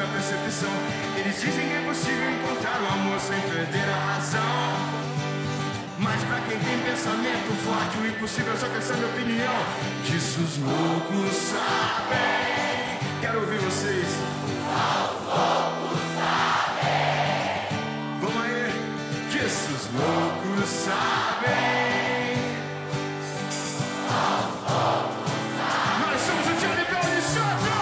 da percepção. Eles dizem que é possível encontrar o amor sem perder a razão. Mas pra quem tem pensamento forte, o impossível é só questão de opinião. Disso os loucos sabem. Quero ouvir vocês. Os loucos sabem. Vamos aí. Disso os loucos sabem. Nós somos o Johnny Bell de Santo.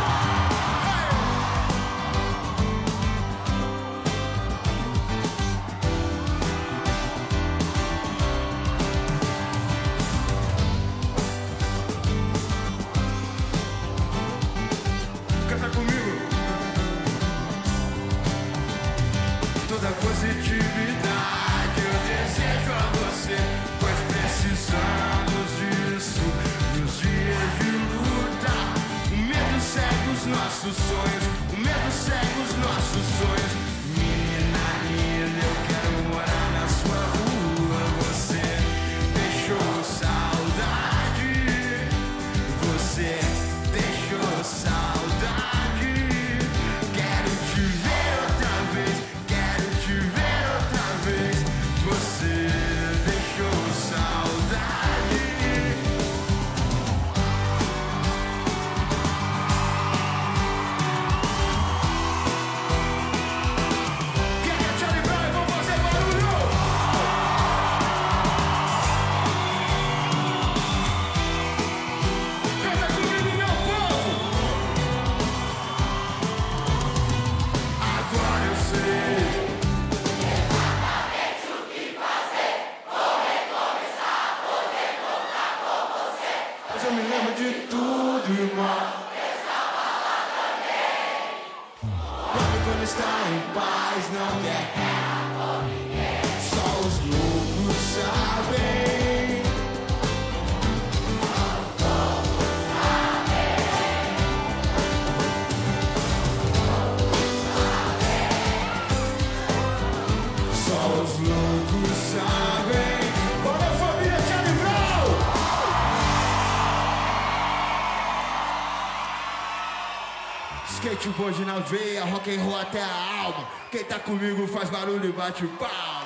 Canta comigo. Toda positividade eu desejo a você, pois precisamos disso nos dias de luta. O medo cega os nossos sonhos, o medo cega os nossos sonhos. Menina linda, eu quero morar na sua rua. Você deixou saudade, você deixou saudade. Quero te ver outra vez, quero te ver outra vez. Você deixou saudade. Quem é Charlie Brown? Vamos fazer barulho! Canta comigo, meu povo! Agora eu sei. Exatamente o que fazer. Vou recomeçar, poder contar com você. Mas eu me lembro de tudo, irmão. Quando está em paz, não quer guerra com ninguém. Só os loucos sabem. Só os loucos sabem. Bora, família Charlie Brown! Skateboard na veia, rock and roll até a alma. Quem tá comigo faz barulho e bate palma.